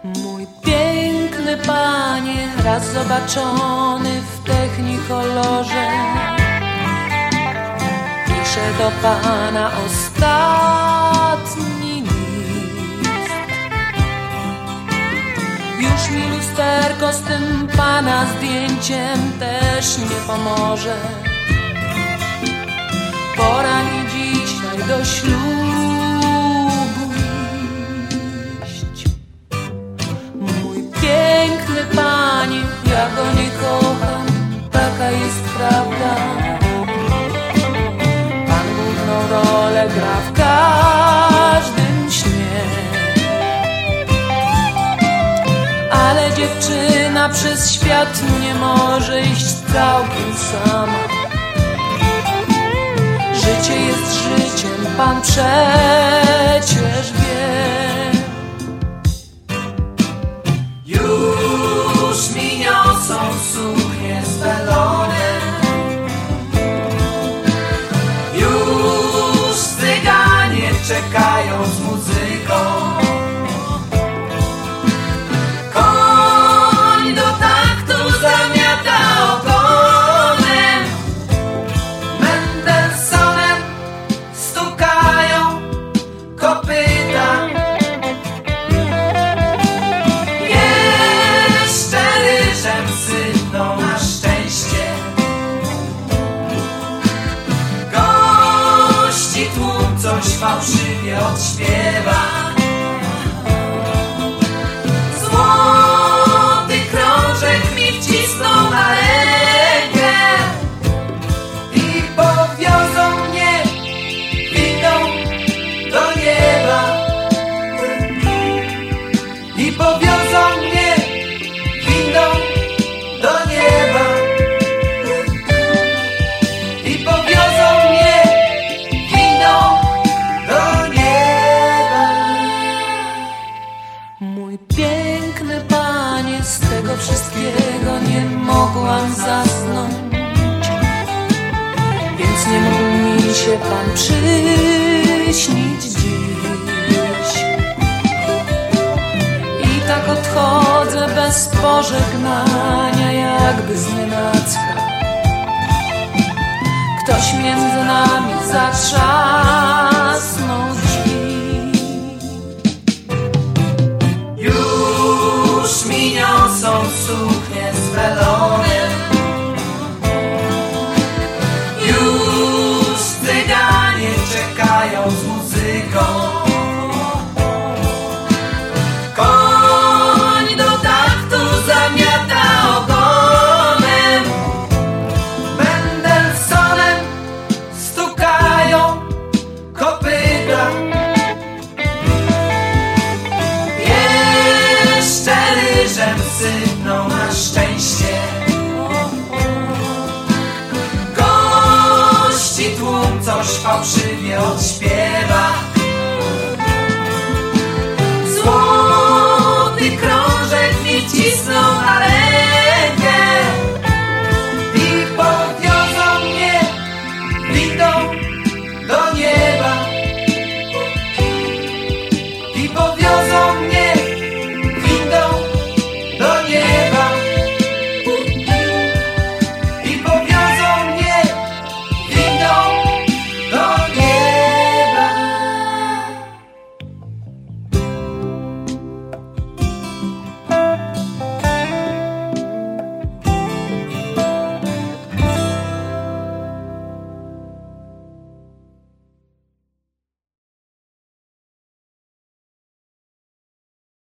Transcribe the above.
Mój piękny panie, raz zobaczony w technikolorze, piszę do pana ostatni list. Już mi lusterko z tym pana zdjęciem też nie pomoże. Pora mi dzisiaj do ślubu iść. Mój piękny panie, ja go nie kocham, taka jest prawda. Pan główną rolę gra w każdym śnie, ale dziewczyna przez świat nie może iść całkiem sama. Życie jest życiem, pan przecież wie. Już mi niosą suknię z welonem, już cyganie czekają z muzyką. Koń do taktu zamiata ogonem, Mendelsonem stukają kopyta. Jeszcze ryżem sypną na szczęście. Gości tłum coś fałszywie odśpiewa. Złoty krążek mi wcisną na rękę i powiozą mnie windą do nieba. I powiozą mnie windą do nieba. I powiozą mnie windą do nieba. Mój piękny panie, z tego wszystkiego nie mogłam zasnąć, więc nie mógł mi się pan przyśnić dziś. I tak odchodzę bez pożegnania, jakby znienacka. Ktoś między nami zatrzasnął drzwi. Już mi niosą suknię z welonem, już cyganie czekają z muzyką. Koń do taktu zamiata ogonem, Mendelsonem stukają kopyta. Jeszcze ryżem sypną na szczęście. Gości tłum coś fałszywie odśpiewa. Złoty krążek mi wcisnął na rękę